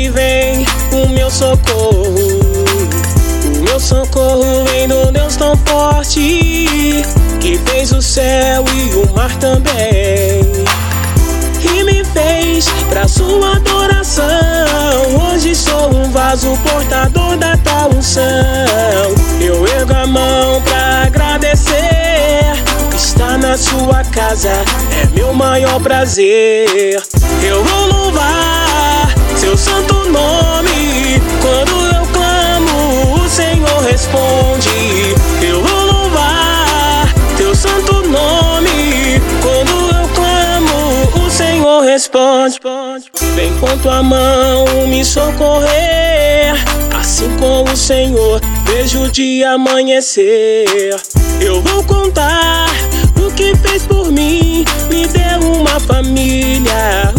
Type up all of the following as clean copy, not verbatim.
onde vem o meu socorro? O meu socorro vem do Deus tão forte, que fez o céu e o mar também, e me fez pra sua adoração. Hoje sou um vaso portador da tua unção. Eu ergo a mão pra agradecer. Estar na sua casa é meu maior prazer. Eu vou louvar seu santo nome. Quando eu clamo, o Senhor responde. Eu vou louvar teu santo nome. Quando eu clamo, o Senhor responde. Vem com tua mão me socorrer. Assim como o Senhor, vejo o dia amanhecer. Eu vou contar o que fez por mim. Me deu uma família,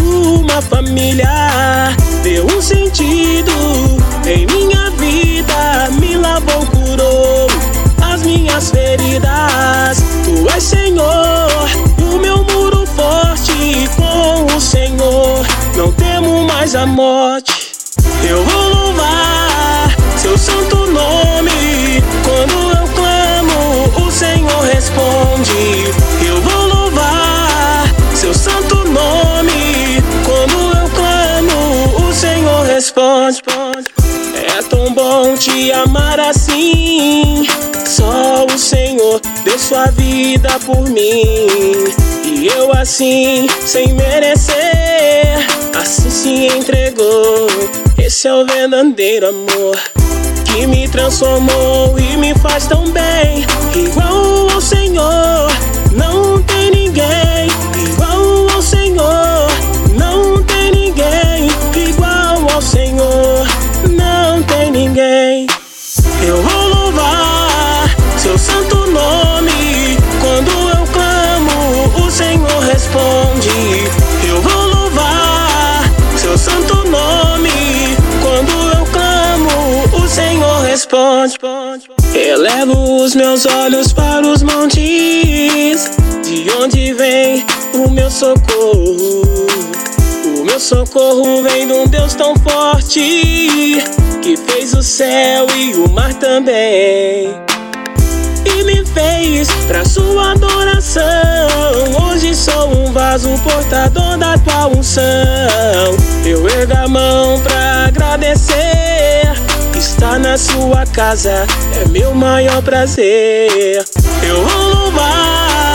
deu um sentido em minha vida. Me lavou, curou as minhas feridas. Tu és Senhor, o meu muro forte. Com o Senhor não temo mais a morte. Eu vou louvar seu santo nome. Quando eu clamo, o Senhor responde. Eu vou louvar seu santo nome. Quando eu clamo, o Senhor responde. É tão bom te amar assim. Só o Senhor deu sua vida por mim, e eu assim, sem merecer, assim se entregou. Esse é o verdadeiro amor, que me transformou e me faz tão bem. Igual ao Senhor, não tem ninguém. Igual ao Senhor, não tem ninguém. Igual ao Senhor, não tem ninguém. Eu vou louvar seu santo nome. Quando eu clamo, o Senhor responde. Eu vou louvar seu santo nome. Quando eu clamo, o Senhor responde. Elevo os meus olhos para os montes, de onde vem o meu socorro. O meu socorro vem de um Deus tão forte, que fez o céu e o mar também, e me fez pra sua adoração. Hoje sou um vaso portador da tua unção. Eu ergo a mão pra agradecer. Estar na sua casa é meu maior prazer. Eu vou louvar